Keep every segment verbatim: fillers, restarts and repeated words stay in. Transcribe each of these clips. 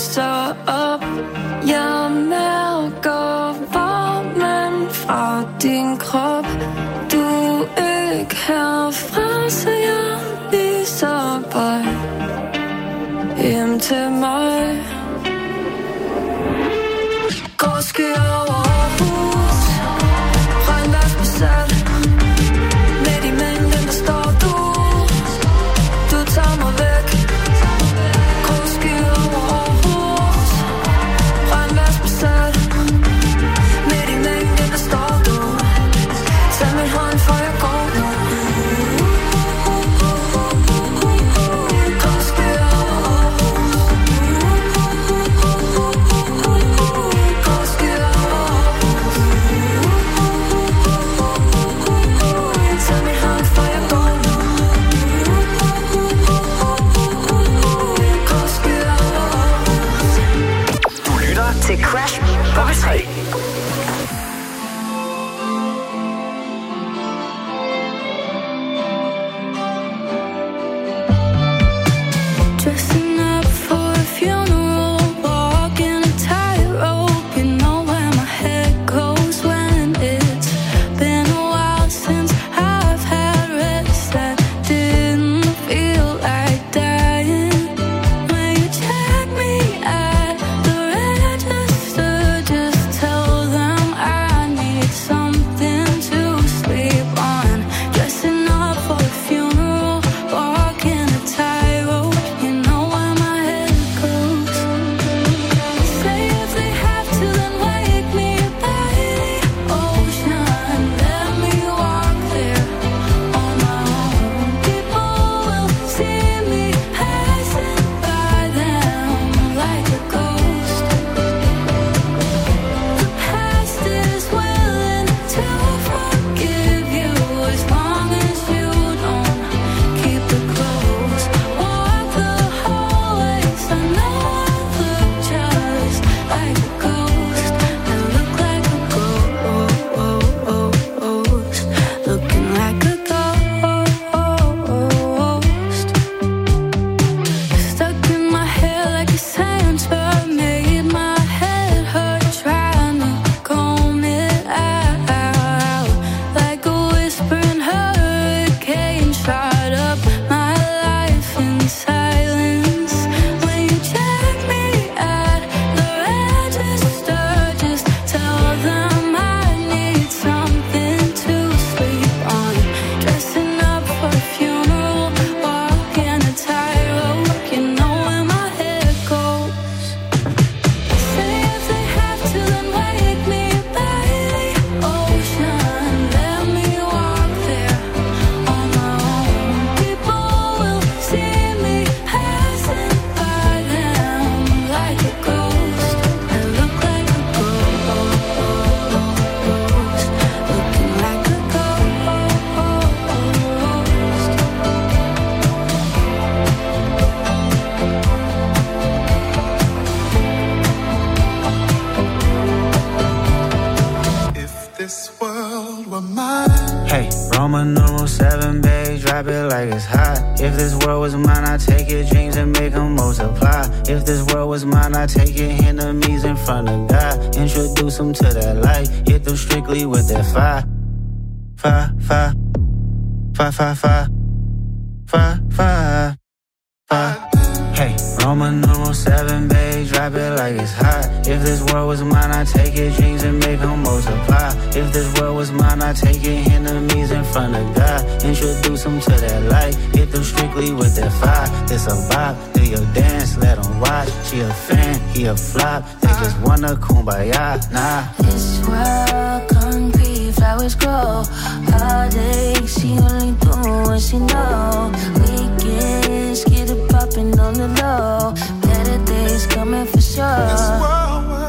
lyser op. Jeg mærker varmen fra din krop. Du er ikke herfra, så jeg viser vej hjem til mig. Går skyer over hus, regnvejrsbesat. Midt i mængden, der står du. Du tager mig væk. Går skyer over hus, regnvejrsbesat. Midt i mængden, der står du. Tag min hånd, for jeg går nu. Går skyer over hus. Går skyer over hus. Tag min hånd, for jeg går nu. Går skyer over hus. Du lytter til Crash på P tre. Dressing up for a funeral, walking a tightrope. You know where my head goes when it's been a while since I've had rest. That didn't feel like dying. When you check me at the register, just tell them I need something to sleep on. Dressing up for a funeral, walking a tightrope. You know where my head goes. Say if they have to, then wake me by the ocean. Let me walk there on my own. People will see me passing by them like a ghost. The past is willing to forgive you as long as you don't keep it close. Walk the hallways, I know I look just like a ghost. I look like a ghost, looking like a ghost. Stuck in my head like a center, made my head hurt trying to comb it out. Like a whispering hurricane, shot up my life in silence. When you check me at the register, just tell them I need something to sleep on. Dressing up for a funeral, walking a tightrope. You know where my head goes. Say if they have to, then wake me by the ocean. Let me walk there on my own. People will see me passing by them like a ghost. I look like a ghost, looking like a ghost. If this world were mine. Hey, Roman numeral seven, babe, drop it like it's hot. If this world was mine, I'd take your dreams and make them multiply. If this world was mine, I'd take your enemies in front of God. Introduce them to that light, hit them strictly with that fire. Fire, fire, fire, fire, fire, fire, fire, fire. Hey, Roman numeral seven, babe, drop it like it's hot. If this world was mine, I'd take your dreams and make them multiply. If this world was mine, I'd take your enemies in front of God. Introduce them to that light, hit them strictly with that fire. It's a vibe, do your dance, let them watch. She a fan, he a flop, they just wanna kumbaya, nah. This world concrete, flowers grow. Heartache, she only do what she know. Weekends, get it poppin' on the low. Better days coming for sure. This world was.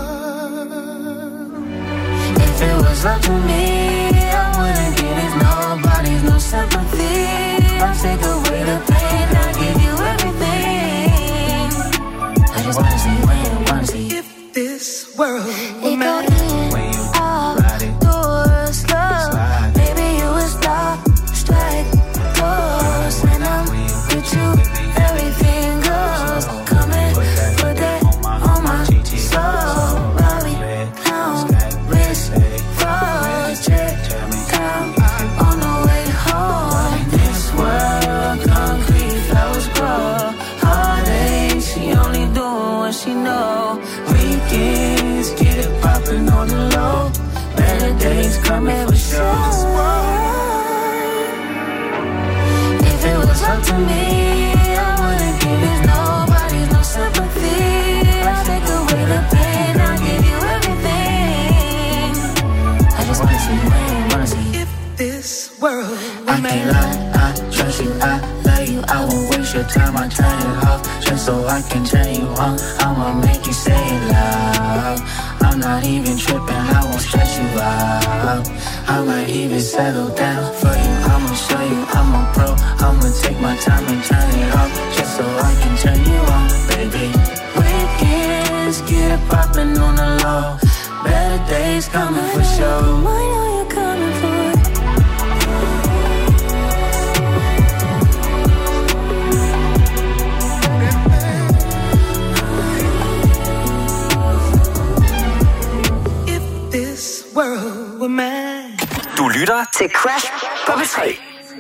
If it was up to me, I wouldn't give it nobody's no sympathy. I'll take away the pain, I'll give you everything. I just wanna see when you wanna see. If this world were It go mine. in, out, doors, slow. Maybe you would stop, strike, pose. When I'm with you, everything goes. Come and put that on what she know. Weekends, get it poppin' on the low. Better days coming for sure. If it was up to me, I wouldn't give it nobody's no sympathy. I'll take away the pain, I'll give you everything. I just wanna see you, wanna see you. If this world I can't lie, I trust you, I love you. I won't waste your time, I turn it off just so I can turn you on. I'ma make you say it loud. I'm not even tripping, I won't stress you out. I might even settle down for you. I'ma show you I'm a pro. I'ma take my time and turn it off just so I can turn you on, baby. Weekends, get it poppin' on the low. Better days coming for sure. I know you're coming for. world were mine. Du lytter til Crash på P tre.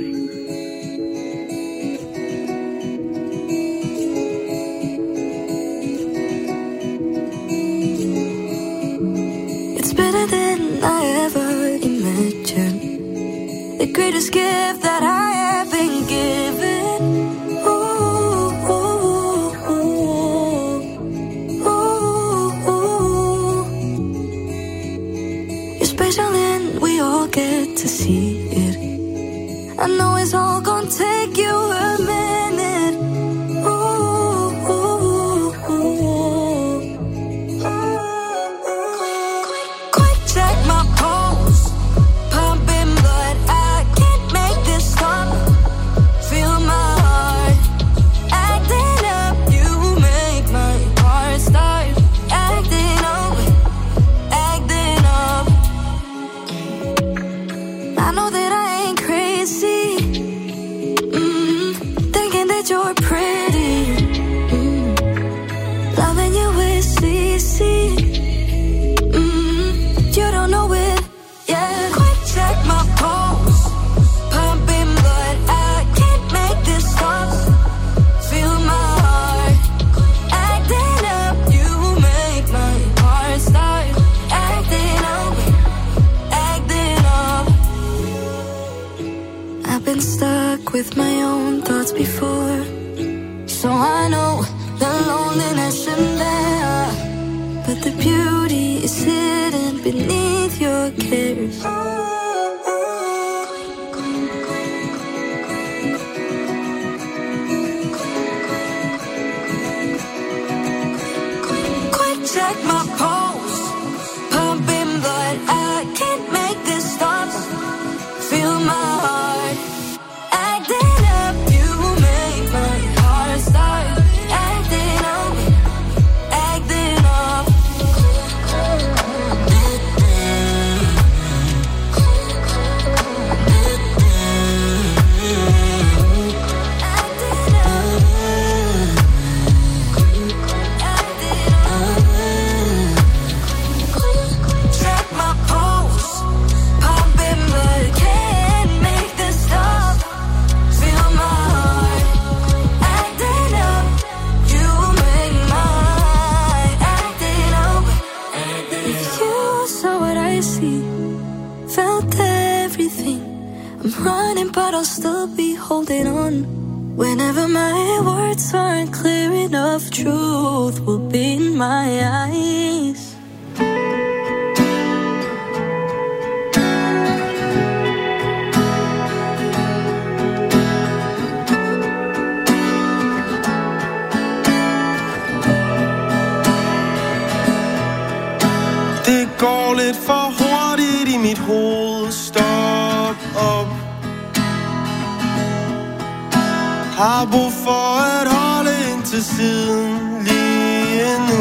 It's better than I ever imagined. The greatest gift that I have been given. Ooh, ooh, ooh, ooh, ooh. You're special and we all get to see it. I know it's all gonna take you a minute. Ooh, ooh, ooh. Quick check my pulse, pumping blood. I can't make this stop. Feel my heart acting up. You make my heart start acting up, acting up. I know that I ain't crazy, mm, thinking that you're pretty, mm, loving you is easy. Mm, you don't know it yet. Quick check my pulse, pumping blood. I can't make this stop. Feel my heart acting up. You make my heart start acting up, acting up. I've been stuck with my own thoughts before, so I know the loneliness in there, but the beauty is hidden beneath your cares. Quick check my pulse, pumping blood. I can't make this stop. Feel my heart acting up. You make my heart start acting up, acting up. Check my pulse, pumping blood. Can't make this stop. Feel my heart acting up. You make my acting up. If you saw what I see, felt everything. I'm running, but I'll still be holding on. Whenever my words aren't clear enough, truth will be in my eyes. Det går lidt for hurtigt i mit hoved. Stop op. Har brug for at holde ind til siden lige nu.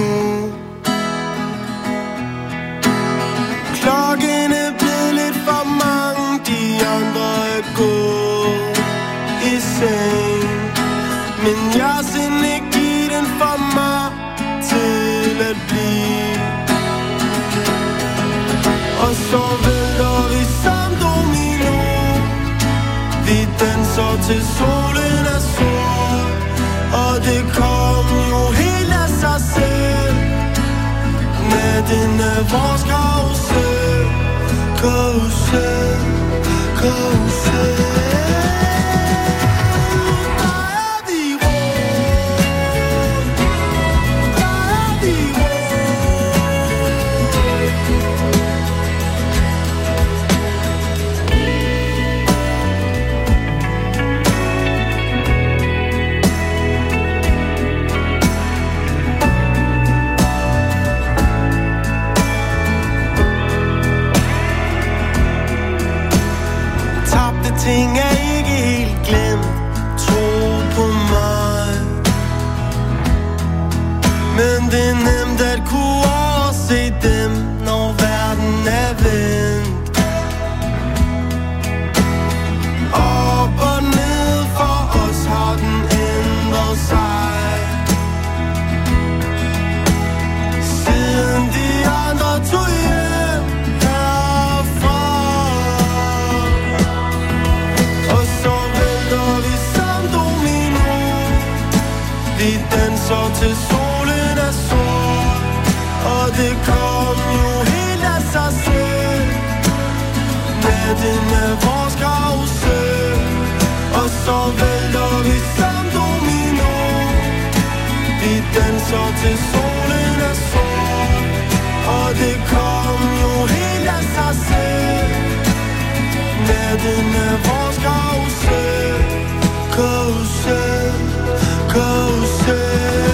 Klokken er blevet lidt for mange. De andre er gået i seng, men jeres energi, den får mig til at blive. Og så vælter vi som domino. Vi danser til solen er sort, og det kom jo helt af sig selv. er vores karusel, karusel, karusel. Ting er ikke helt glemt, tro på mig. Men det er nemt at kunne overse dem, når verden er vendt. Op og ned for os har den ændret sig, siden de andre tog hjem herfra. Vi danser til solen er sort, og det kom jo helt af sig selv. Natten er vores karusel, og så vælter vi som domino. Vi danser til solen er sort, og det kom jo helt af sig selv. Natten er vores karusel, karusel, karusel.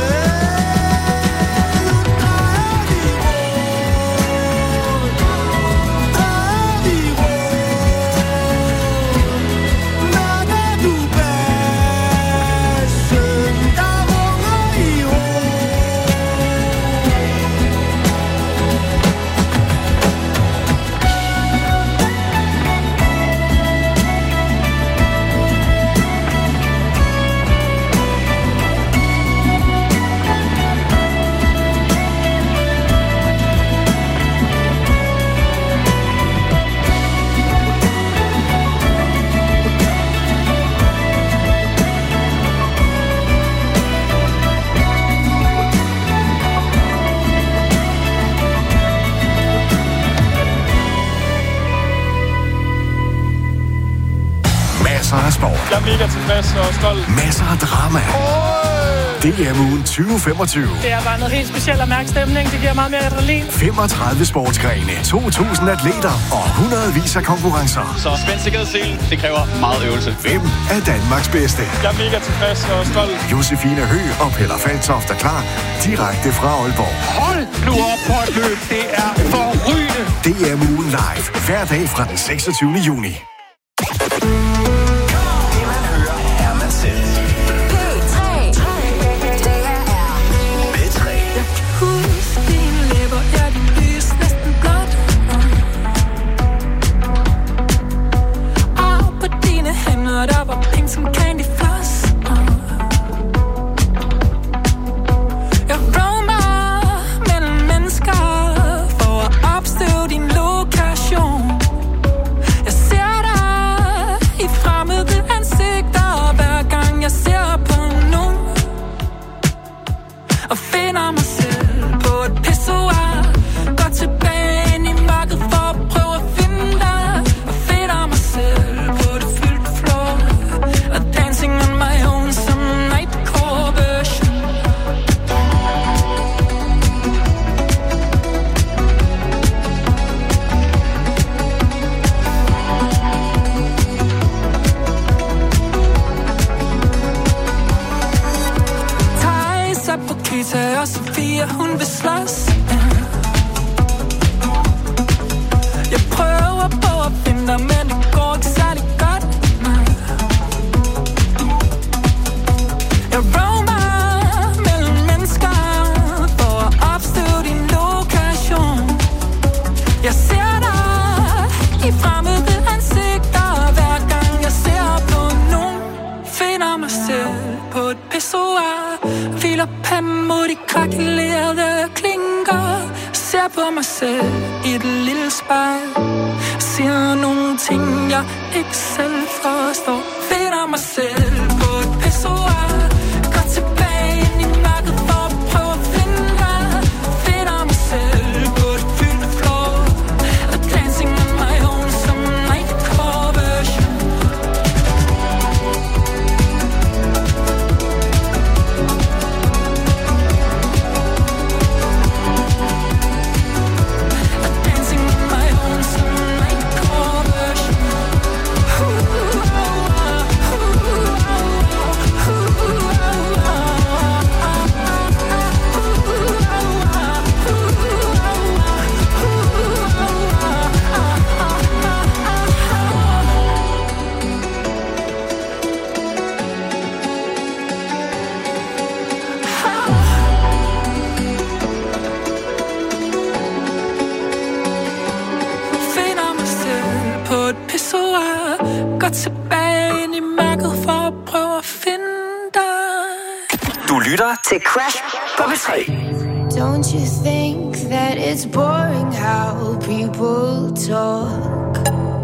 Jeg er mega tilfreds og stolt. Masser af drama. Oh! D M-ugen tyve femogtyve. Det er bare noget helt specielt at mærke stemning. Det giver meget mere adrenalin. femogtredive sportsgrene, to tusind atleter og hundredvis af konkurrencer. Så spænd sikkerhedsselen, det kræver meget øvelse. Hvem er Danmarks bedste? Jeg er mega tilfreds og stolt. Josefine Høgh og Peller Faltoft er klar direkte fra Aalborg. Hold nu op på et løb. Det er forrygende. D M-ugen live. Hver dag fra den seksogtyvende juni. Der var pink som candy floss. Jeg roamer mellem mennesker for at opstøve din lokation. Jeg ser dig i fremmede ansigter hver gang jeg ser på nogen, og finder mig selv på et pissoir. Går tilbage ind i mørket for at prøve at finde dig, og finder mig selv på det fyldte floor, og dancing on my own some nightcore version. Thijs er på Kita, og Sofia hun vil slås. Jeg prøver på at finde dig, men det går ikke særlig godt. Jeg roamer mellem mennesker for at opstøve din lokation. Jeg ser dig i fremmede ansigter hver gang jeg ser på nogen. Finder mig selv på et pissoir, hviler panden mod de krakelerede klinker. Ser på mig selv i et lille spejl, siger nogle ting jeg ikke selv forstår. Finder mig selv på et pissoir, går tilbage ind i mørket for at prøve at finde dig. Finder mig selv på et tilbage ind i mørket for at prøve at finde dig. Du lytter til Crash på P tre. Don't you think that it's boring how people talk?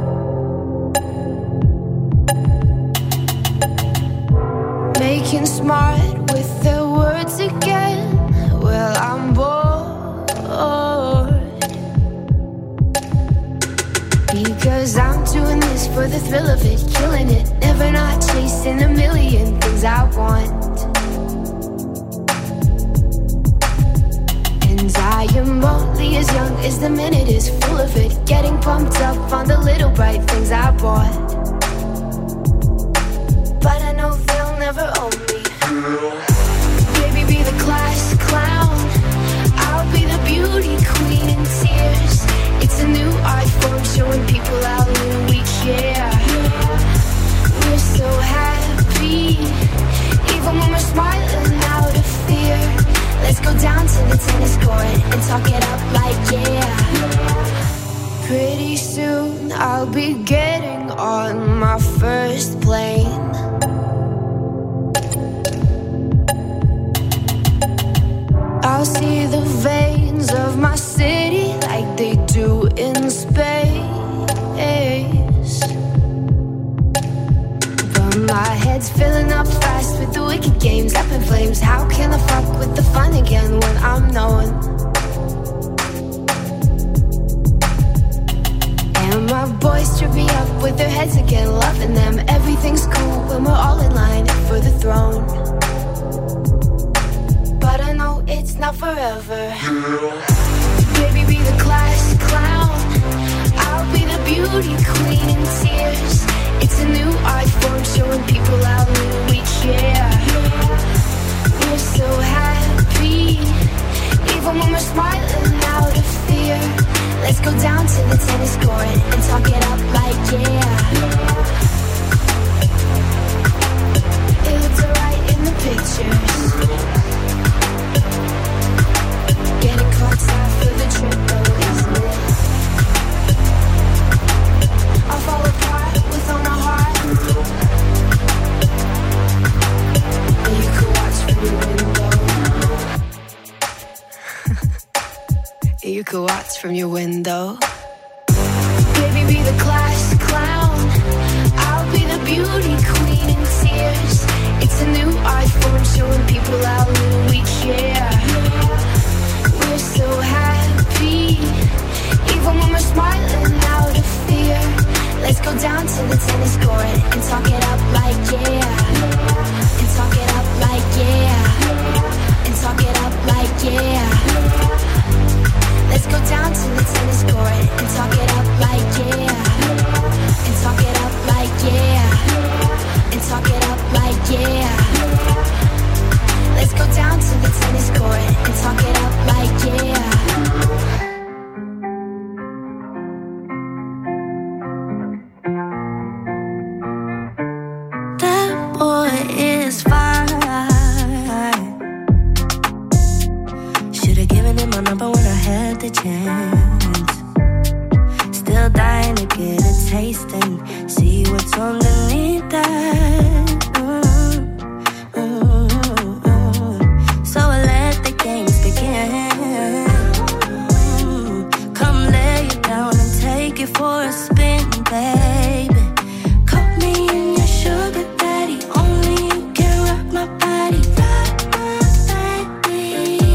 Making smart with their words again. Well, I'm bored. Because I'm doing this for the thrill of it, killing it, never not chasing a million things I want. And I am only as young as the minute is full of it, getting pumped up on the little bright things I bought. But I know they'll never own me. Baby, be the class clown, I'll be the beauty queen in tears. It's a new art form showing people how little we care. We're so happy, even when we're smiling out of fear. Let's go down to the tennis court and talk it up like yeah. Pretty soon I'll be getting on my first plane. I'll see the veins of my city like they do in space. But my head's filling up fast with the wicked games up in flames. How can I fuck with the fun again when I'm known? And my boys trip me up with their heads again, loving them. Everything's cool when we're all in line for the throne. But I know it's not forever. Baby, be the class clown, I'll be the beauty queen in tears. It's a new art form showing people how little we care. We're so happy, even when we're smiling out of fear. Let's go down to the tennis court and talk it up like yeah. It looks alright in the pictures. Getting caught out for the trip though, isn't it? I'll fall apart with all my heart. But you can watch from your window. You can watch from your window. Baby, be the class clown, I'll be the beauty queen in tears. It's a new art form showing people how little we care. We're so happy, even when we're smiling out of fear. Let's go down to the tennis court and talk it up like yeah. And talk it up like yeah. And talk it up like yeah. Let's go down to the tennis court and talk it up like yeah. And talk it up like yeah. And talk it up like yeah. Let's go down to the tennis court and talk it up like yeah. That boy is fine. Should've given him my number when I had the chance. Still dying to get a taste and see what's underneath that. For a spin, baby. Caught me in your sugar daddy. Only you can rock my body, rock my body.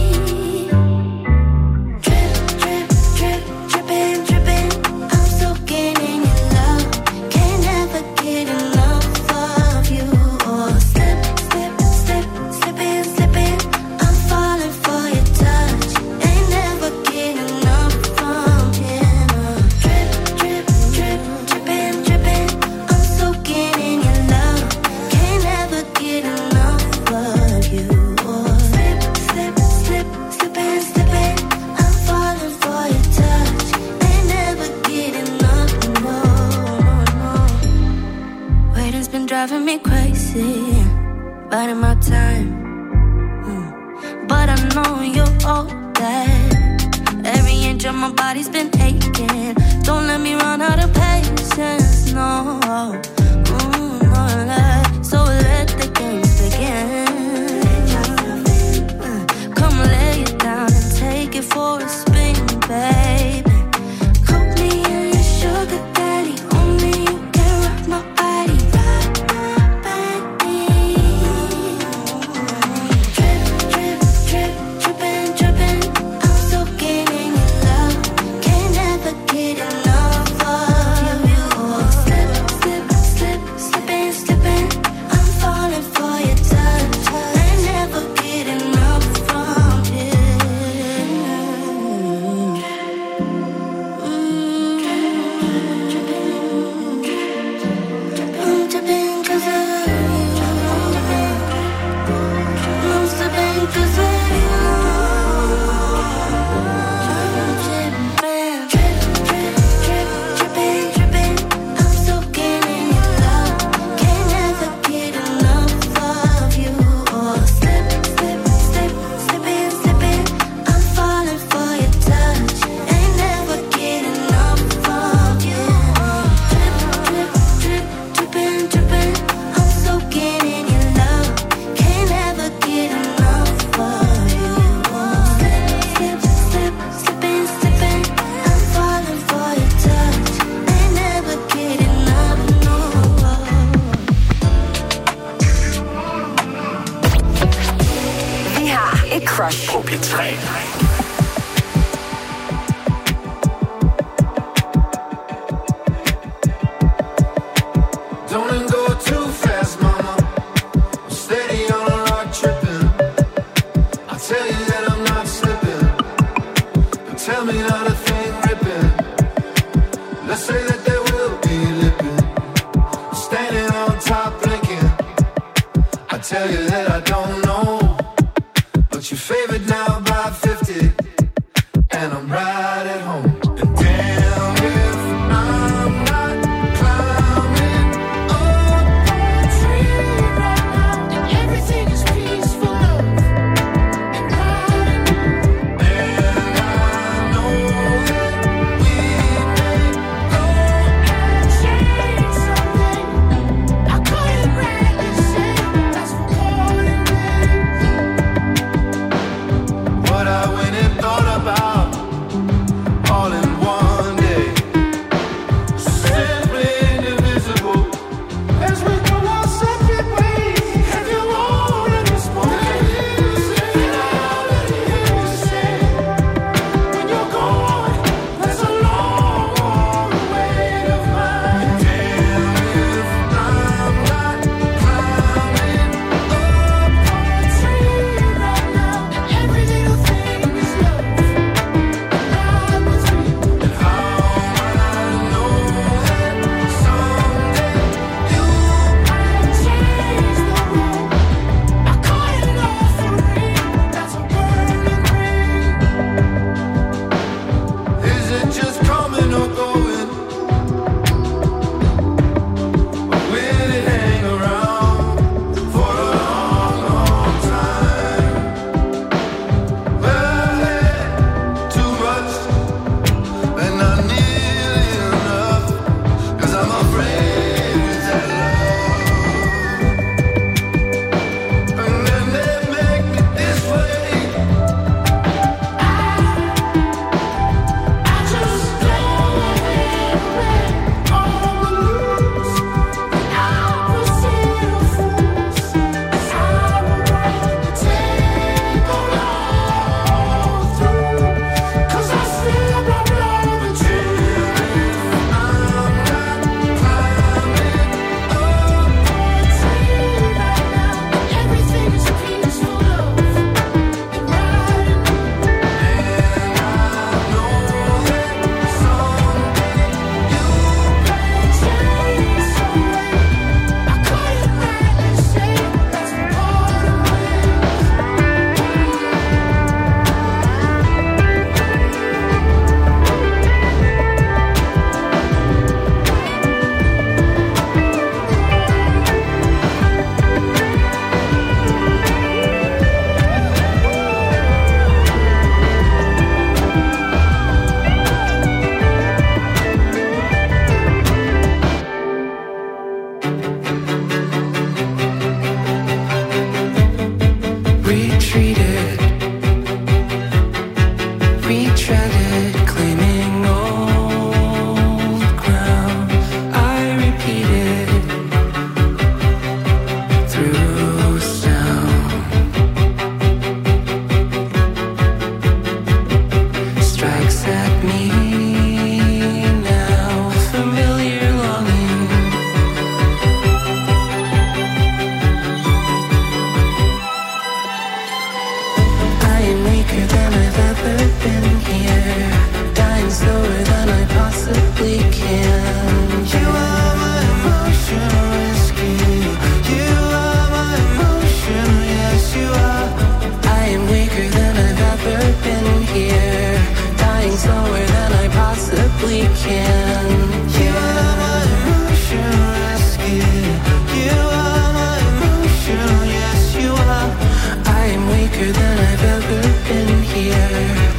Drip, drip, drip, drippin', drippin'. I'm soaking in your love. Can't never get enough of you. Oh, slip, slip, slip, slippin', slippin'. I'm falling for your touch. Ain't never get enough from him. Driving me crazy, biding my time. mm. But I know you're all that. Every inch of my body's been aching. Don't let me run out of patience, no. more love. So let the games begin. Come lay it down and take it for a spin, baby. Cook me in your sugar daddy. Only you can rock my body. Rock my body. Drip, drip, drip, drippin', drippin'. I'm soaking in your love. Can't never get enough of you. Slip, slip, slip, slippin', slippin'. I'm falling for your touch. I never get enough from you. I'm drippin' 'cause of you. I'm slipping 'cause of you. Drippin', drip, drip, drip, drippin', drippin'. I'm soaking in your love. Can't never get enough of you. Oh, slip, slip, slip, slippin', slippin'. I'm falling for your touch. Ain't never get enough of you. Drip, drip, drip, drippin', drippin'. I'm soaking in your love. Can't never get enough of you. Slip, slip, slip, slippin', slippin'. I'm falling for your touch. Ain't never get enough, no. Vi har et crush på P tre. Don't go too fast, mama. I'm steady on a rock tripping. I tell you that I'm not slipping, but tell me not a thing ripping. Let's say that there will be lipping. Standing on top blinking. I tell you that I don't know, but you're favored now by fifty, and I'm right at home. And damn if I'm not climbing up that tree right now, and everything is peaceful love and hiding. And I know that we may go and change something. I couldn't really say that's for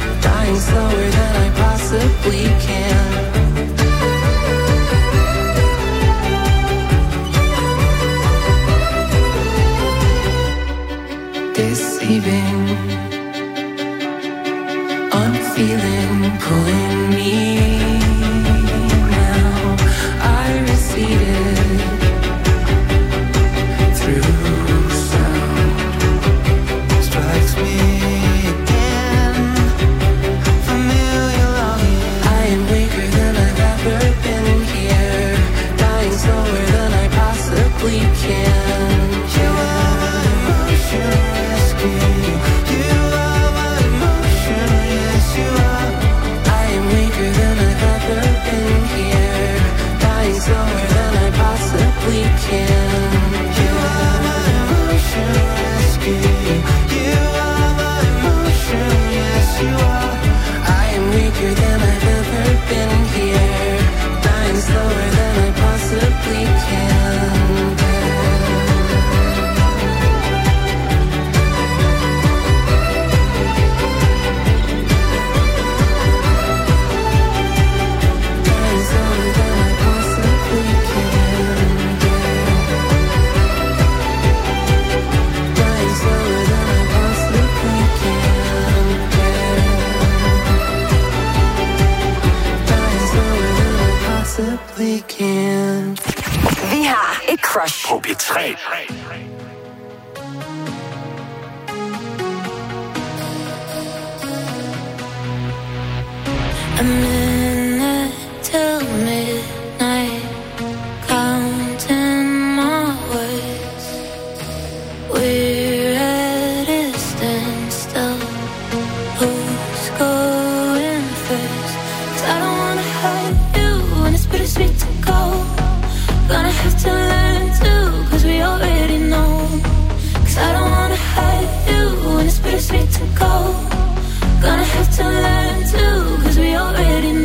dying slower than I possibly can. Deceiving, I'm feeling pulling me now. I receded through sound. Strikes me again, familiar longing. I am weaker than I've ever been here, dying slower than I possibly can. You are my emotion rescue. You are my emotion, yes you are. I am weaker than I've ever been here, dying slower than I possibly can. You are my emotion rescue. You are my emotion, yes you are. I am weaker than I've ever been here, dying slower than I possibly can. Vi har et crush på P tre. A minute till midnight, counting my words. We're at a standstill. Who's going first? 'Cause I don't wanna hurt you when it's bittersweet to go. Gonna have to learn to, 'cause we already know. 'Cause I don't wanna hurt you when it's bittersweet to go. Gonna have to learn to, 'cause we already know.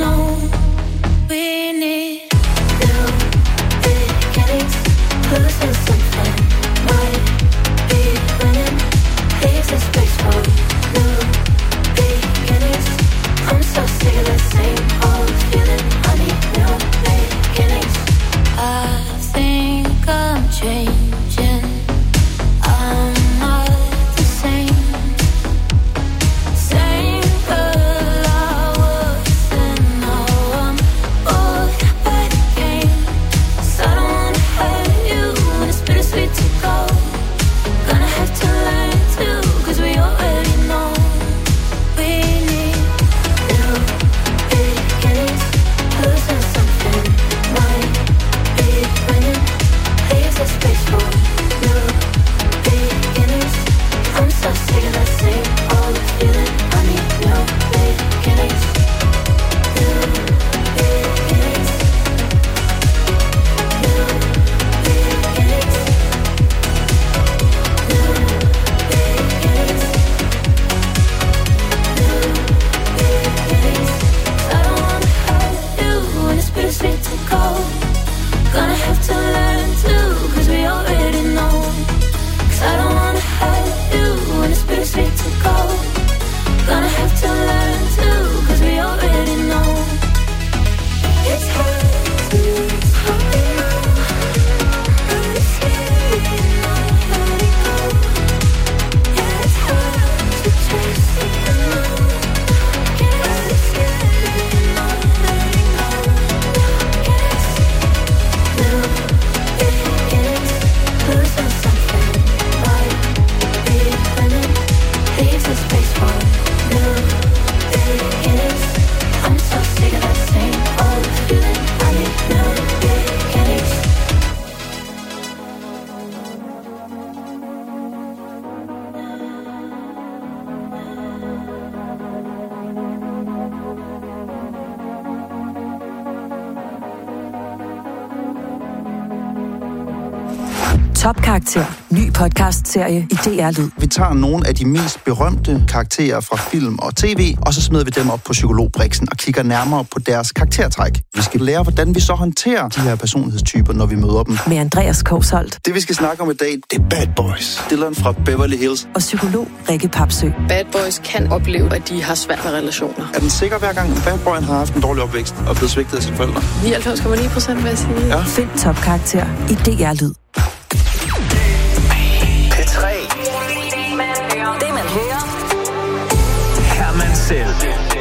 Top Karakter. Ny podcast-serie i D R Lyd. Vi tager nogle af de mest berømte karakterer fra film og tv, og så smider vi dem op på psykologbriksen og kigger nærmere på deres karaktertræk. Vi skal lære, hvordan vi så håndterer de her personlighedstyper, når vi møder dem. Med Andreas Kousholt. Det, vi skal snakke om i dag, det er Bad Boys. Dylan fra Beverly Hills. Og psykolog Rikke Papsø. Bad Boys kan opleve, at de har svært med relationer. Er den sikker hver gang, Bad Boyen har haft en dårlig opvækst og blevet svigtet af sine forældre? nioghalvfems komma ni procent vil jeg sige. Ja. Find Top Karakter i D R Lyd. P tre. Det man hører. Herman selv.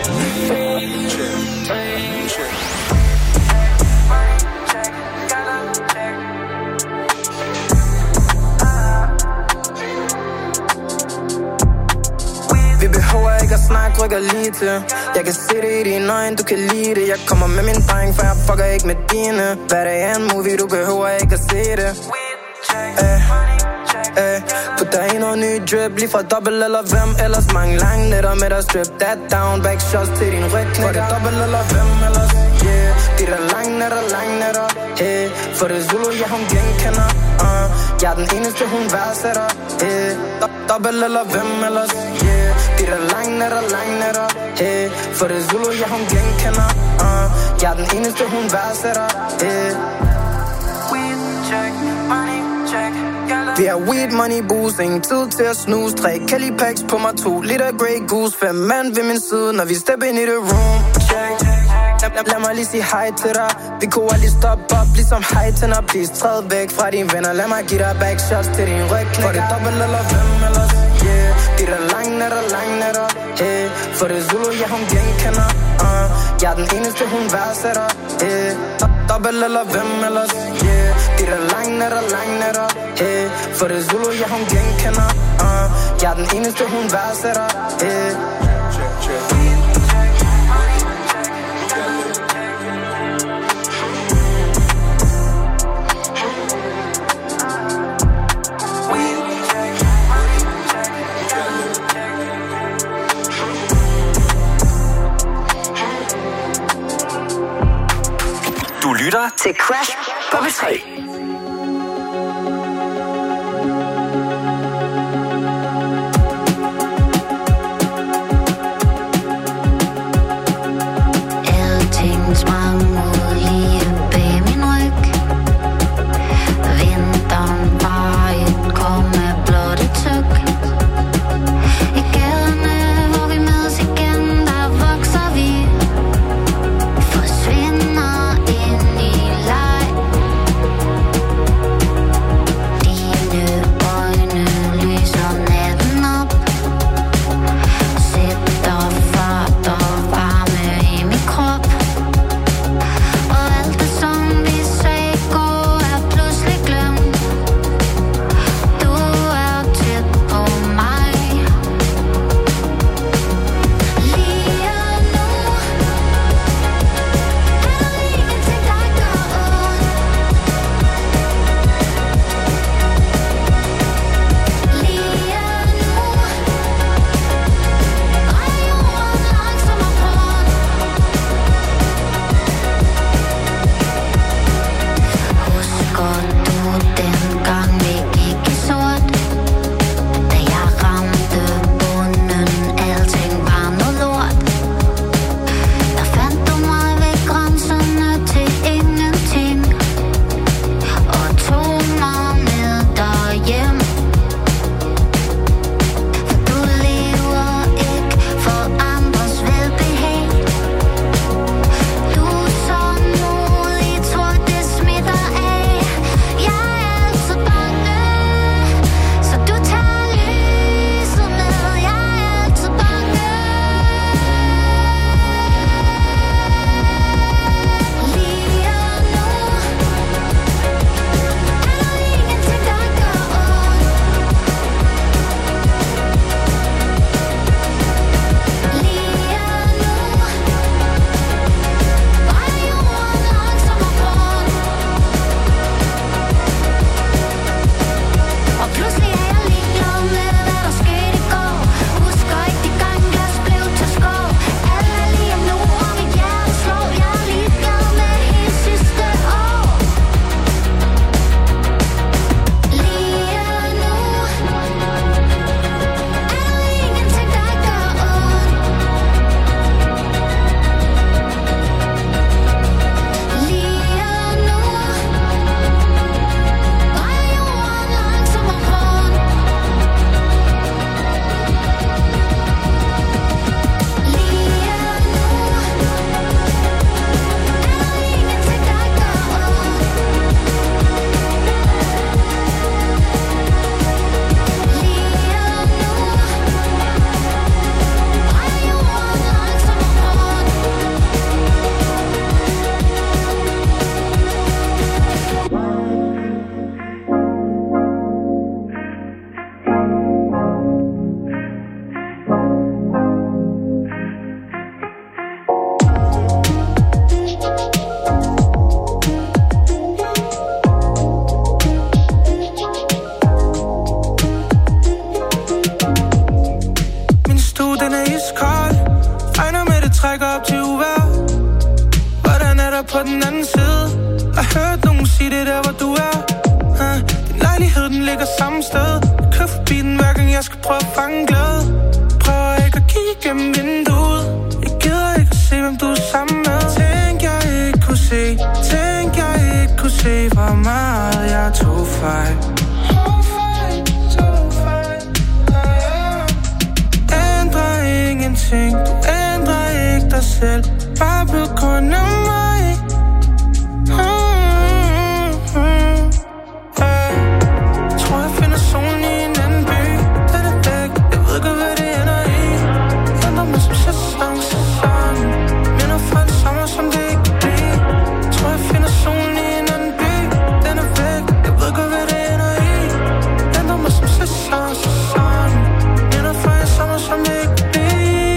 Vi behøver ikke at snakke, rykker lige til. Jeg kan se det i dine øjne, du kan lide det. Jeg kommer med min dreng, for jeg fucker ikke med dine. Hvad det er en movie, du behøver ikke at se det. Eh, eh, put dig i noget ny drip, lige fra dobbelt eller hvem. Ellers mange lange nætter med dig, strip that down. Back shots til din ryg, knækker. Dobbelt eller hvem ellers, yeah. De der lange nætter, lange nætter, hey. For det Zulu, ja hun genkender, uh. Jeg er den eneste, hun værdsætter, hey. Dobbelt eller hvem ellers, yeah. De der lange nætter, lange nætter, hey. For det Zulu, ja hun genkender, uh. Jeg er den eneste, hun værdsætter, hey. Weed check, money check. Vi har weed, money, booze, ingen tid til at snuse. Tre Kelly packs på mig, to liter Grey Goose. Fem mand ved min side, når vi step ind i det room. Check. Lad, lad mig lige sige hej til dig. Vi kunne aldrig stoppe op, ligesom hej til når please. Træd væk fra dine venner, lad mig give dig back shots til din ryg. For det dobbelt eller hvem ellers, yeah. De der lange nætter, lange nætter, hey. For det Zulu, ja hun genkender, uh. Jeg er den eneste, hun værdsætter, hey. Dobbelt eller hvem ellers, yeah. De der lange nætter, lange nætter, hey. For det Zulu, ja hun genkender, uh. Jeg er den eneste, hun værdsætter, hey. Check, check. Du lytter til Crash på P tre. Alltings mange lige bag min ryg. Vinteren var et kom med blotte tyk. I gaderne, hvor vi mødes igen, der vokser vi. Forsvinder ind i leg. til uvejr. Hvordan er der på den anden side? Jeg har hørt nogen sige det der, hvor du er. uh, Din lejlighed, den ligger samme sted. Jeg kører forbi den, hver gang jeg skal prøve at fange glæde. Prøver ikke at kigge gennem vinduet. Jeg gider ikke at se, hvem du er sammen med. Tænk, jeg ikke kunne se. Tænk, jeg ikke kunne se, hvor meget jeg tog fejl. Ændrer ingenting, du ændrer ikke dig selv. Bare bliv kun af mig. Tror jeg finder solen i en anden by. Den er væk, jeg ved godt hvad det ender i. Ændrer mig som sæson, sæson. Minder fra en sommer som det ikke kan blive. Tror jeg finder solen i en anden by. Den er væk, jeg ved godt hvad det ender i. Ændrer mig som sæson, sæson. Minder fra en sommer som det ikke kan blive.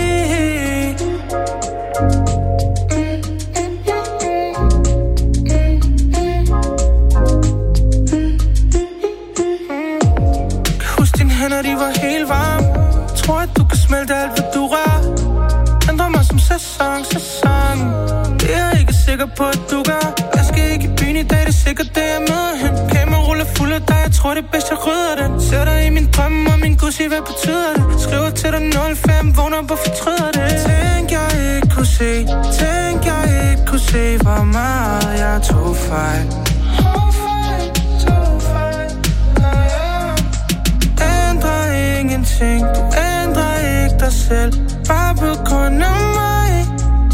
Hænder, de var helt varme. Tror, at du kan smelte alt, hvad du rører. Ændrer mig som sæson, sæson. Det er jeg ikke sikker på, at du gør. Jeg skal ikke i byen i dag, det er sikkert det, jeg møder hen. Kamera ruller fuld af dig, jeg tror, det er bedst, jeg rydder den. Ser dig i min drømme, og min gud siger, hvad betyder det? Skriver til dig nul fem, vågner op og fortryder det. Tænk, jeg ikke kunne se. Tænk, jeg ikke kunne se, hvor meget jeg tog fejl. Ingenting, du ændrer ikke dig selv. Bare bliv kun af mig.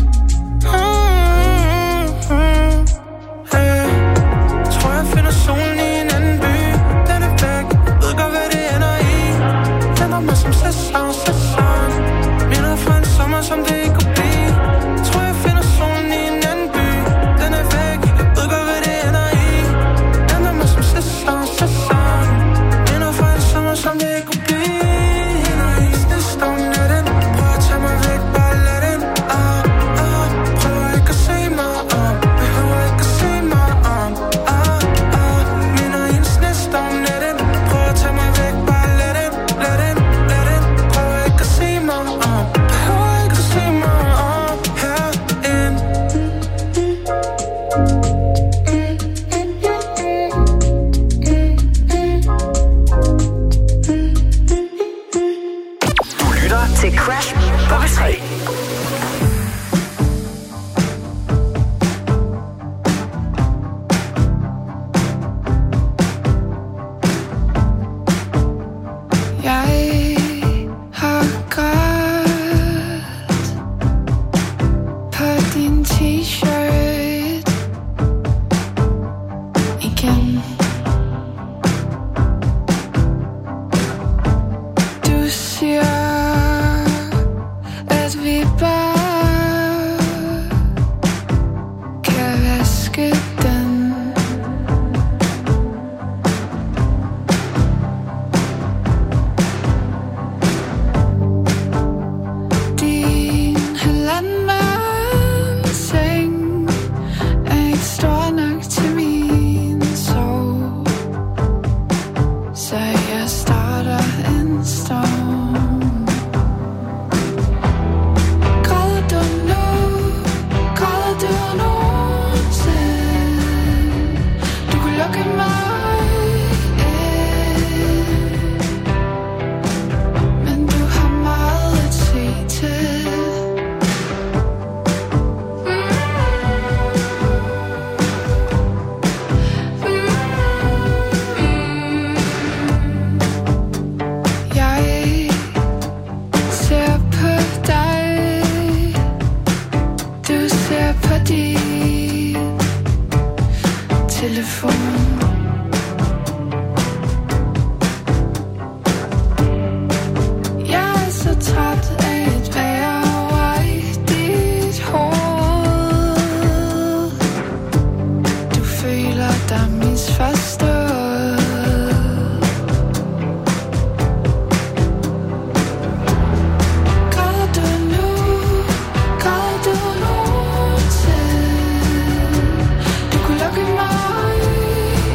mm-hmm. hey. Tror jeg finder solen i en anden by. Den er væk, ved godt hvad det ender i. Ændrer mig som sæson, sæson. Minder fra en sommer som det ikke kunne blive. Tror jeg finder solen i en anden by. Den er væk, ved godt hvad det ender i. Ændrer mig som sæson, sæson. Minder fra en sommer som det ikke kunne blive. Du kunne lukke mig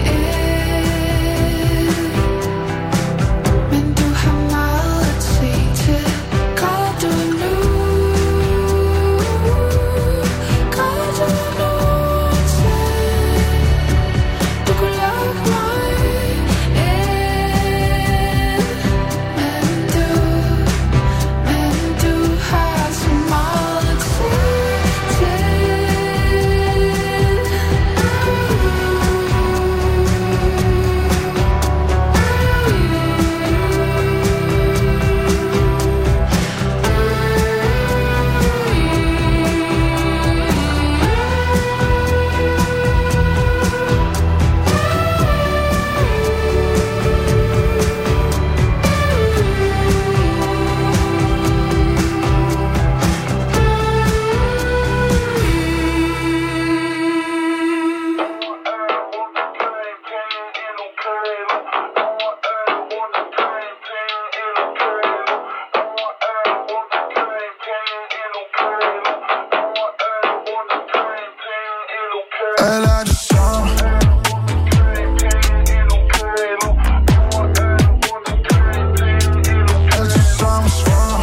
Eller er det samme? Altid samme svar.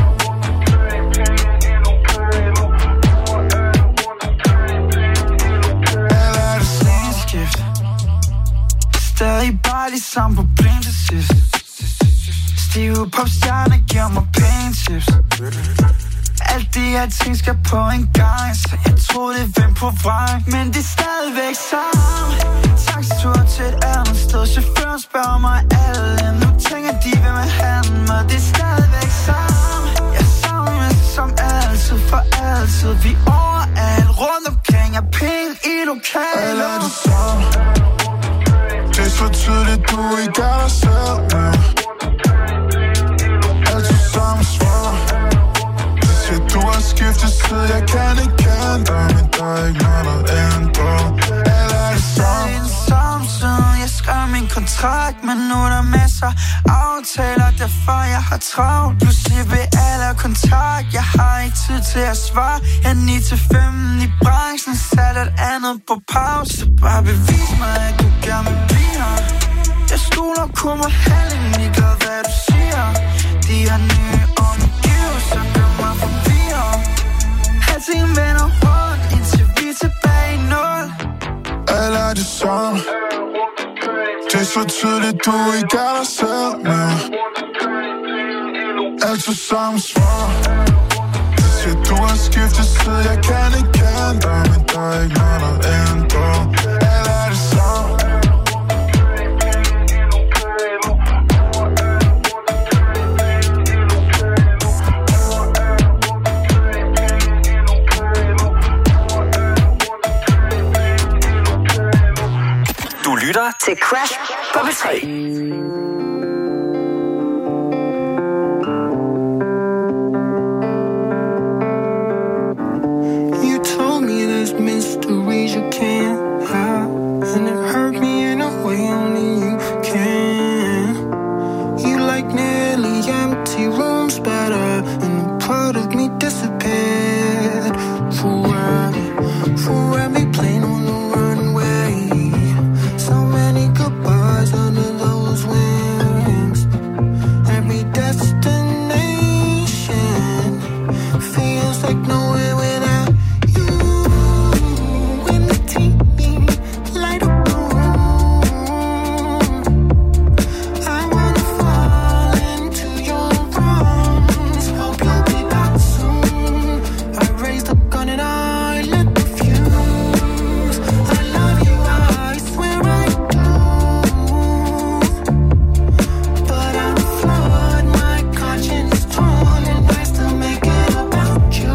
Eller er det sceneskift? Stadig bare de samme problem til sidst. Stive popstjerner giver mig pæne tips. Alt de her ting skal på en gang, så jeg troede det vendte på vej. Men det er stadigvæk samme. Taxatur til et andet sted. Chaufføren spørger mig alle. Nu tænker de, hvem er han med. Det er stadigvæk samme. Jeg savner som altid for altid. Vi overalt rundt omkring er penge i lokalet. Eller er det samme? Det er så tydeligt, du ikke er dig selv med. Altid samme svar. Du har skiftet side, jeg kan ikke kende dig, men der er ikke noget der ændrer. Eller er det samme? Det er den samme side, jeg skrev min kontrakt, men nu er der masser aftaler, derfor jeg har travlt. Du siger ved alle kontakt, jeg har ikke tid til at svare. Jeg er ni til fem i branchen, sat et andet på pause. Så bare bevis mig, at du gerne vil blive her. Jeg stoler kun på handling, ikke gør hvad du siger. De er nye omgivelser, gør mig forvirret. Alting vender rundt, indtil vi er tilbage i nul. Eller er det samme? Det er så tydeligt, du ikke er dig selv med. Altid samme svar. Siger du har skiftet side, jeg kan ikke kende dig, men der er ikke noget der ændrer. Eller er det samme? Lytter til Crash på P tre. You told me there's mysteries you can't hide, and it hurt me in a way only you can. You like nearly empty rooms better, and a part of me disappeared forever, forever playing on the runway. So many goodbyes under those wings. Every destination feels like nowhere without you. When the T V light up the room, I wanna fall into your arms. Hope you'll be back soon. I raised a gun and I lit the fuse. I love you, I swear I do. But I'm flawed, my conscience torn, and I still make it about you.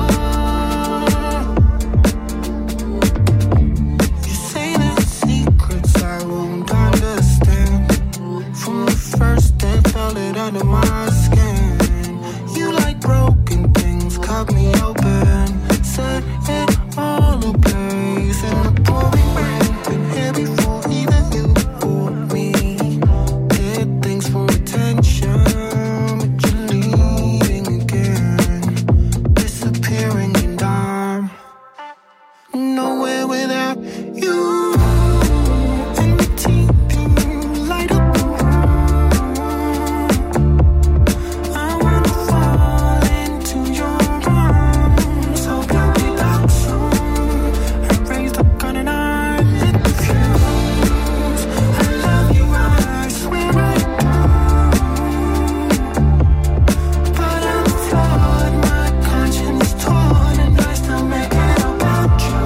You say there's secrets I won't understand. From the first day, felt it under my skin. You like broken things, cut me open, set it all ablaze in the pouring rain. Been here before, either you or me. Did things for attention, but you're leaving again, disappearing, and I'm nowhere without you. And the T V light up the room. I wanna fall into your arms. Hope you'll be back soon. I raised a gun and I lit the fuse. I love you, I swear I do. But I'm flawed, my conscience torn, and I still make it about you.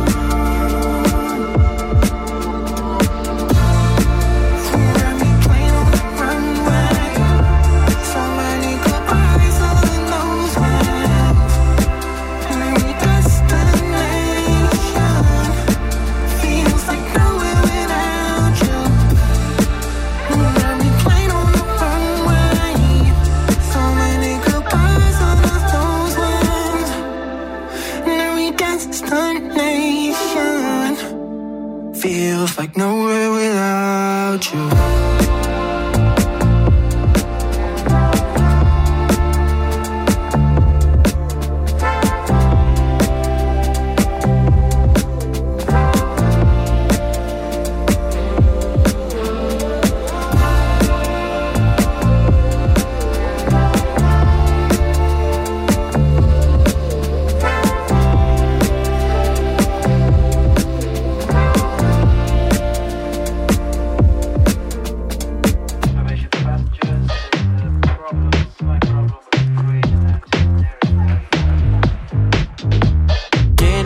Forever playing on the runway. So many goodbyes all in those wings. Every destination feels like nowhere without you. Forever playing on the runway. So many goodbyes all in those wings. Every destination feels like nowhere without you.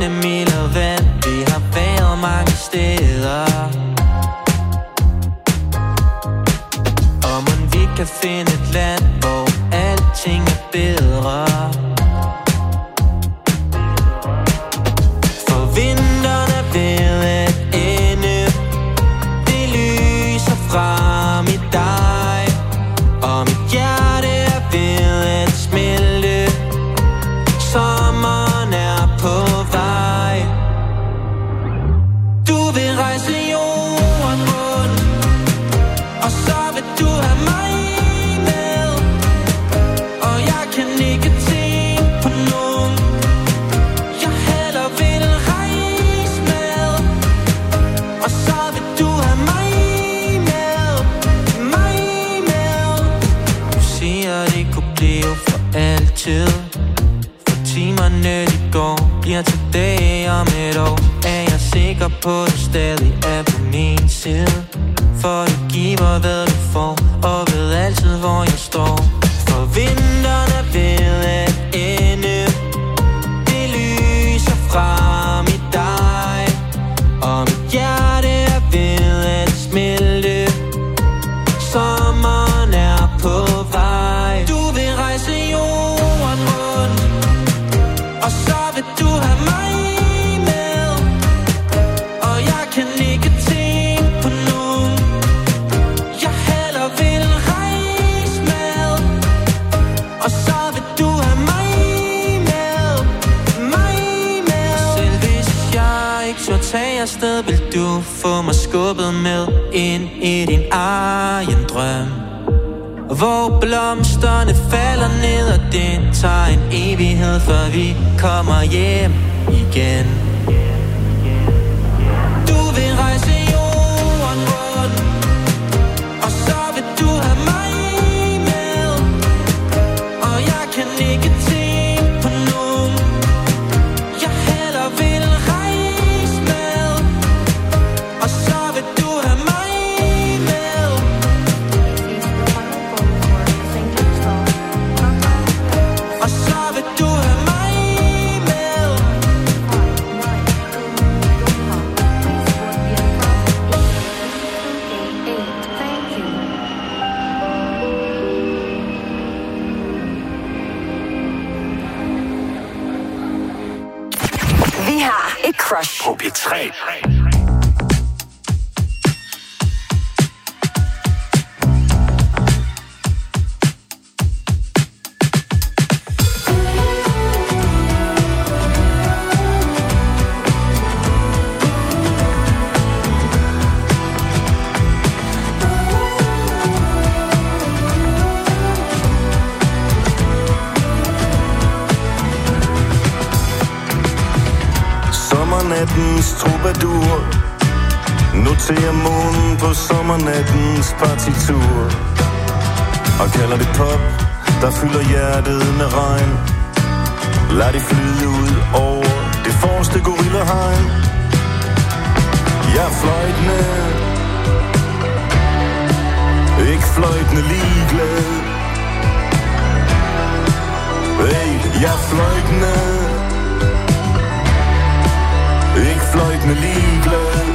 ene milde vand. Vi har været mange steder, og mon vi kan finde et land, hvor alting er bedre. For vinteren er ved at ende, det lyser frem i dig, og mit hjerte er ved at smelte. Sommeren er på vej. Du vil rejse jorden rundt, og så vil du have mig med, og jeg kan ikke tænke på nogen. Jeg hellere vil rejse med, og så vil du have mig med, mig med. Du siger det kunne blive for altid, for timerne de går bliver til dage om et år. Er jeg sikker på at du stadig er på min side, for du giver hvad du får, og ved altid hvor jeg står. For vinteren er ved at ende, det lyser frem i dig, og mit hjerte er ved at smelte. Sommeren er på vej. Du vil rejse jorden rundt, og så vil du have mig med, og jeg kan ikke tænke på nogen. Jeg hellere vil rejse med, og så vil du have mig med, mig med. Selv hvis jeg ikke så tage afsted, vil du få mig skubbet med ind i din egen drøm, hvor blomsterne falder ned, og det tager en evighed, før vi kommer hjem igen. Du vil rejse jorden rundt, og så vil du have mig med, og jeg kan ikke tænke på nogen. Jeg hellere vil rejse med, og så vil du have mig med, og så vil du have mig med. Vi har et crush på P tre. Sommernattens troubadour noterer månen på sommernattens partitur, og kalder det pop, der fylder hjertet med regn. Lad det flyde ud over det forreste gorillahegn. Jeg er fløjtende, ikke fløjtende ligeglad. Hey, jeg er fløjtende, ikke fløjtende ligeglad.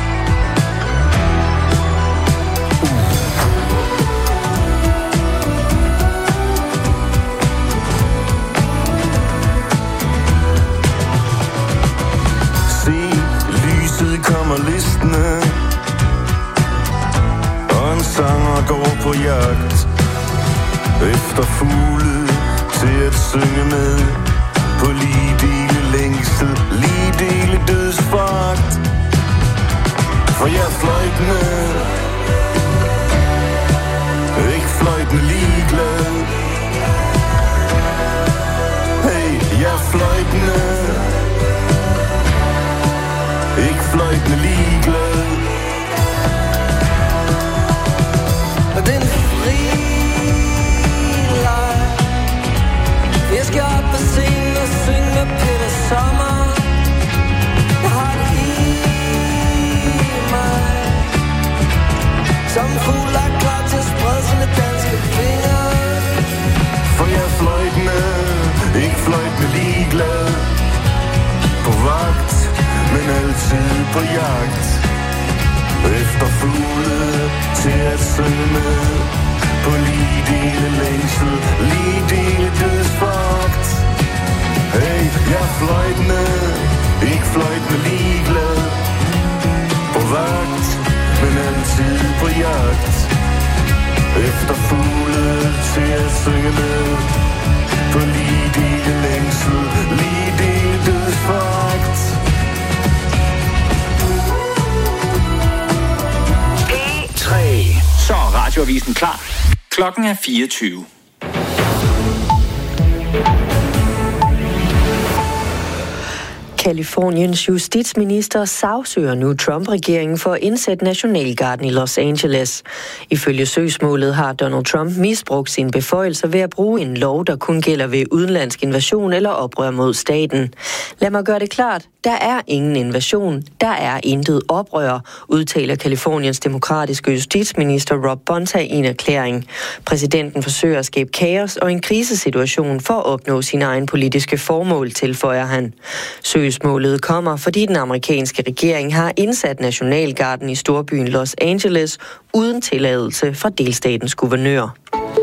Se, lyset kommer listende, og en sanger går på jagt efter fugle til at synge med, på lige dele længsel, lige dele dødsfagt. For jeg er fløjtende, ikke fløjtende ligeglad. Hey, jeg er fløjtende, ikke fløjtende ligeglad. Og den fri leg, jeg skal op og synge og synge med Peter Sommer. Jeg har det i mig, som en fugl er klar til at sprede sine danske vinger. For jeg er fløjtende, ikke fløjtende ligeglad. På vagt, men altid på jagt. Efter fugle til at synge med. På lige dele længsel, lige dele dødsfagt. Hey, jeg er fløjtende, ikke fløjtende ligeglad. På vagt, men altid på jagt. Efter fugle til at synge med. På lige dele længsel, lige dele dødsfagt. P tre. Så er radioavisen klar. Klokken er fireogtyve. Californiens justitsminister sagsøger nu Trump-regeringen for at indsætte nationalgarden i Los Angeles. Ifølge søgsmålet har Donald Trump misbrugt sine beføjelser ved at bruge en lov, der kun gælder ved udenlandsk invasion eller oprør mod staten. Lad mig gøre det klart. Der er ingen invasion. Der er intet oprør, udtaler Californiens demokratiske justitsminister Rob Bonta i en erklæring. Præsidenten forsøger at skabe kaos og en krisesituation for at opnå sine egne politiske formål, tilføjer han. Søgsmålet kommer, fordi den amerikanske regering har indsat nationalgarden i storbyen Los Angeles uden tilladelse fra delstatens guvernør.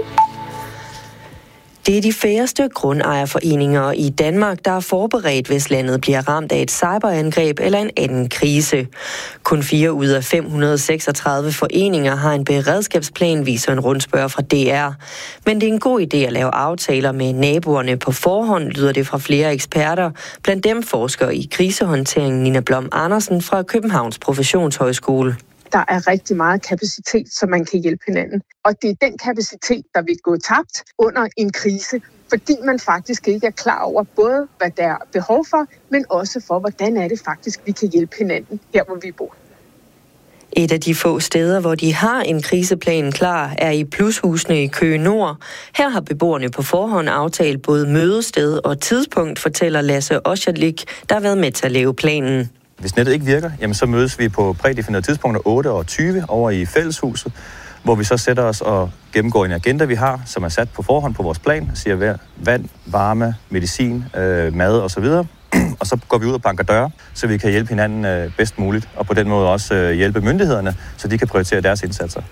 Det er de færreste grundejerforeninger i Danmark, der er forberedt, hvis landet bliver ramt af et cyberangreb eller en anden krise. Kun fire ud af fem hundrede seksogtredive foreninger har en beredskabsplan, viser en rundspørg fra D R. Men det er en god idé at lave aftaler med naboerne på forhånd, lyder det fra flere eksperter. Blandt dem forsker i krisehåndtering Nina Blom Andersen fra Københavns Professionshøjskole. Der er rigtig meget kapacitet, så man kan hjælpe hinanden. Og det er den kapacitet, der vil gå tabt under en krise, fordi man faktisk ikke er klar over både, hvad der er behov for, men også for, hvordan er det faktisk, vi kan hjælpe hinanden her, hvor vi bor. Et af de få steder, hvor de har en kriseplan klar, er i Plushusene i Køge Nord. Her har beboerne på forhånd aftalt både mødested og tidspunkt, fortæller Lasse Osjadlik, der har været med til at lave planen. Hvis nettet ikke virker, jamen så mødes vi på prædefinerede tidspunkter otte og tyve over i fælleshuset, hvor vi så sætter os og gennemgår en agenda, vi har, som er sat på forhånd på vores plan, siger vand, varme, medicin, øh, mad osv. Og så går vi ud og banker døre, så vi kan hjælpe hinanden øh, bedst muligt, og på den måde også øh, hjælpe myndighederne, så de kan prioritere deres indsatser.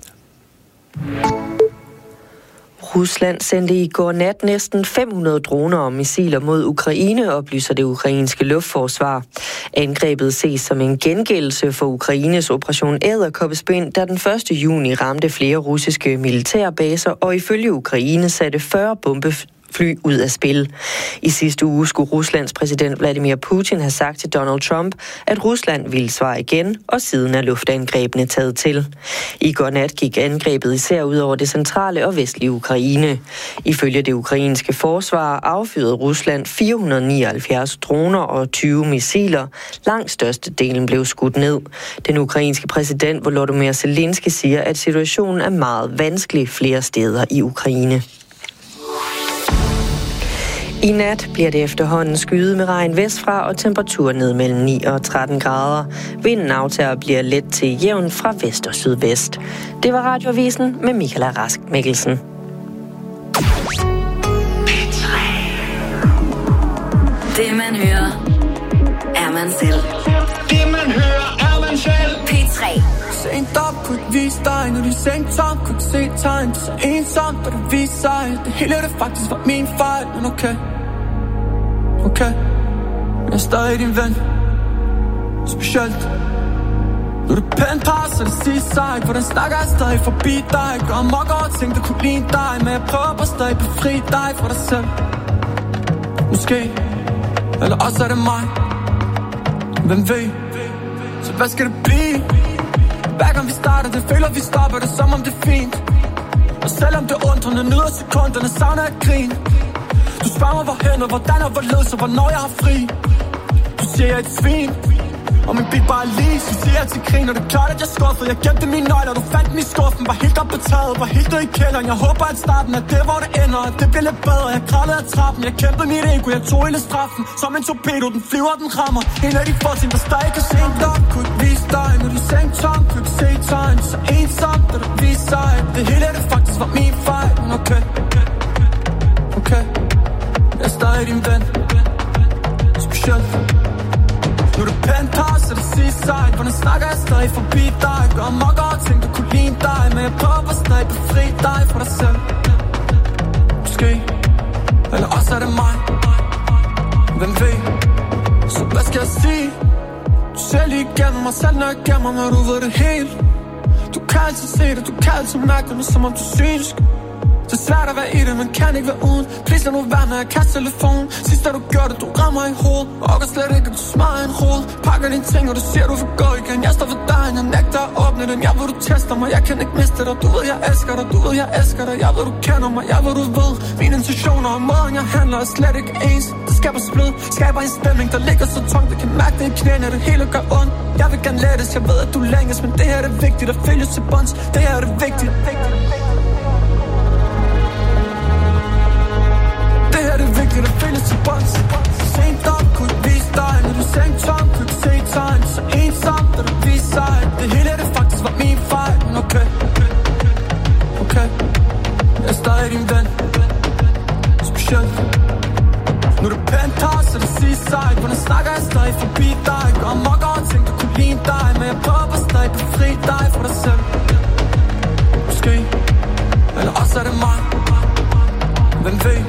Rusland sendte i går nat næsten fem hundrede droner og missiler mod Ukraine, oplyser det ukrainske luftforsvar. Angrebet ses som en gengældelse for Ukraines operation Edderkoppespind, der den første juni ramte flere russiske militærbaser, og ifølge Ukraine satte fyrre bombefly ud af spil. I sidste uge skulle Ruslands præsident Vladimir Putin have sagt til Donald Trump, at Rusland ville svare igen, og siden er luftangrebene taget til. I går nat gik angrebet især ud over det centrale og vestlige Ukraine. Ifølge det ukrainske forsvar affyrede Rusland fire hundrede nioghalvfjerds droner og tyve missiler. Langt størstedelen blev skudt ned. Den ukrainske præsident Volodymyr Zelensky siger, at situationen er meget vanskelig flere steder i Ukraine. I nat bliver det efterhånden skyet med regn vestfra og temperatur ned mellem ni og tretten grader. Vinden aftager bliver let til jævn fra vest og sydvest. Det var Radioavisen med Michaela Rask Mikkelsen. Det man hører, er man selv. Det man hører, er man selv. P tre. Sent op, kunne ikke vise dig, når de sengte tom, kunne ikke se tegn, så ensomt, og det viste sig, det hele det faktisk var min fejl, men okay, okay, jeg er stadig din ven, specielt, nu er det pænt par, så det siger sig, hvordan snakker jeg stadig forbi dig, gør mok over ting, der kunne ligne dig, men jeg prøver på stadig befri dig fra dig selv, måske, eller også er det mig, hvem ved, så hvad skal det blive? Hver gang vi starter, det føler vi stopper det, som om det er fint. Og selvom det undrende, nyder sekunderne, savner jeg grin. Du spørger mig hvorhen og hvordan og hvorledes og hvornår jeg har fri. Du siger jeg er et svin, og min bil bare lige. Du siger jeg til grin, og det er klart at jeg skuffede. Jeg gemte mine nøgler, du fandt den i skuffen. Var helt op på taget, var helt ned i kælderen. Jeg håber at starten er det, hvor det ender, og det bliver lidt bedre. Jeg kravlede af trappen, jeg kæmpede mit ego, jeg tog hele straffen. Som en torpedo, den flyver, den rammer. En af de få ting, der stadig kan se op. Kunne ikke vise dig, når du sengte tom. Kunne ikke se tegn, så ensomt, da det viste sig. Det hele det faktisk var min fejl, men okay, okay, jeg er stadig din ven, specielt. seaside. Hvordan snakker jeg stadig forbi dig? Gør mokker og ting, du kunne lide dig. Men jeg prøver bare stadig befri dig fra dig selv. Måske, eller også er det mig. Hvem ved? Så hvad skal jeg sige? Du ser lige igennem mig, selv når jeg gemmer, når du ved det helt. Du kan altid se det, du kan altid mærke det, men som om du er synsk. Det er svært at være i det, men kan ikke være uden. Please lad nu være med at kaste telefonen. Sidst da du gjorde det, du rammer i hovedet. Og kan slet ikke, at du smager en hoved. Pakker dine ting, og du siger, du vil gå igen. Jeg står ved dig, jeg nægter at åbne den. Jeg ved, du tester mig, jeg kan ikke miste dig. Du ved, jeg elsker dig, du ved, jeg elsker dig. Jeg ved, du kender mig, jeg ved, du ved. Mine intentioner og måden, jeg handler er slet ikke ens. Det skaber splid, skaber en stemning, der ligger så tungt. Det kan mærke det i knæene, det hele gør ondt. Jeg vil gerne lettes, jeg ved, at du længes. Men det her er det vigtigt, at følges til bunds. Det her er det vigtigt, vigtigt. Det her er det vigtigt at føles til bunds. Sent op, kunne ikke vise dig. Når du seng tom, kunne ikke se tegn. Så ensom, da du viser sig. Det hele det faktisk var min fejl. Men okay, okay, jeg er stadig din ven. Specielt nu er det penthouse, og det seaside. Hvordan snakker jeg stadig forbi dig? Gør mokker og ting, du kunne lide dig. Men jeg prøver bare stadig befri dig fra dig selv. Måske, eller også er det mig. Hvem ved?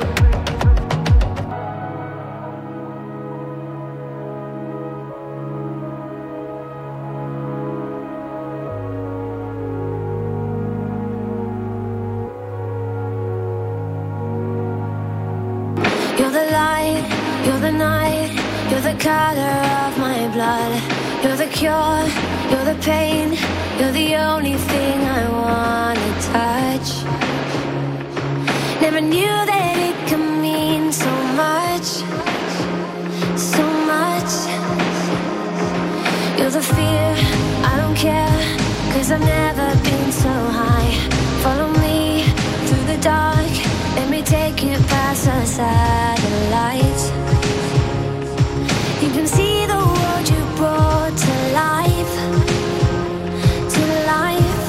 Color of my blood. You're the cure, you're the pain. You're the only thing I wanna touch. Never knew that it could mean so much, so much. You're the fear, I don't care, 'cause I've never been so high. Follow me through the dark, let me take you past the satellites. You can see the world you brought to life, to life.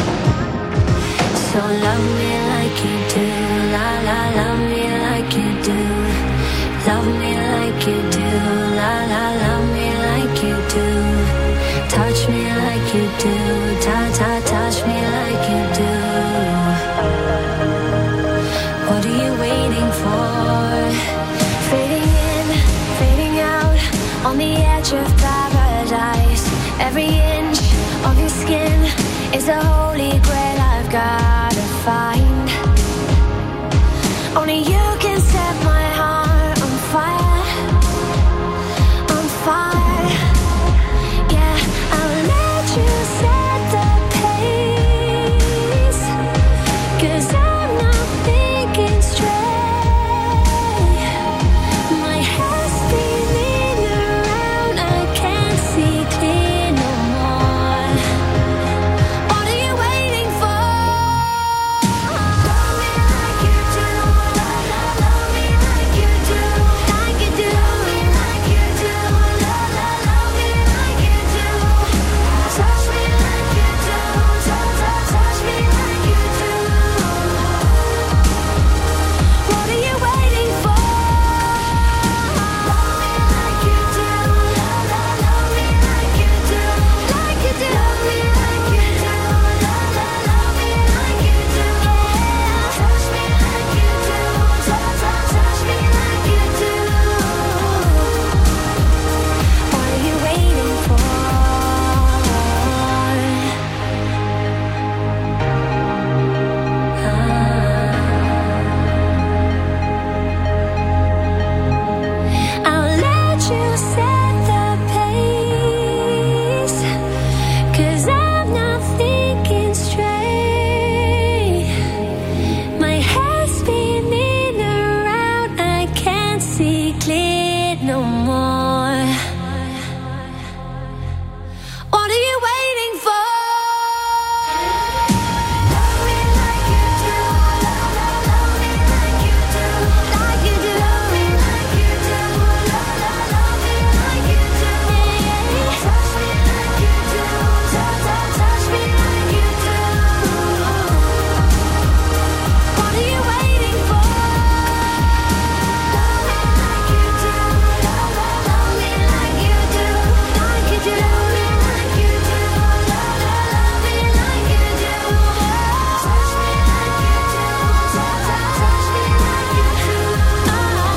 So love me like you do, la la, love me like you do. Love me like you do, la la, love me like you do. Touch me like you do, ta ta, touch me like you do. What are you waiting for? Fading in, fading out, on the edge of paradise. Every inch of your skin is a holy grail.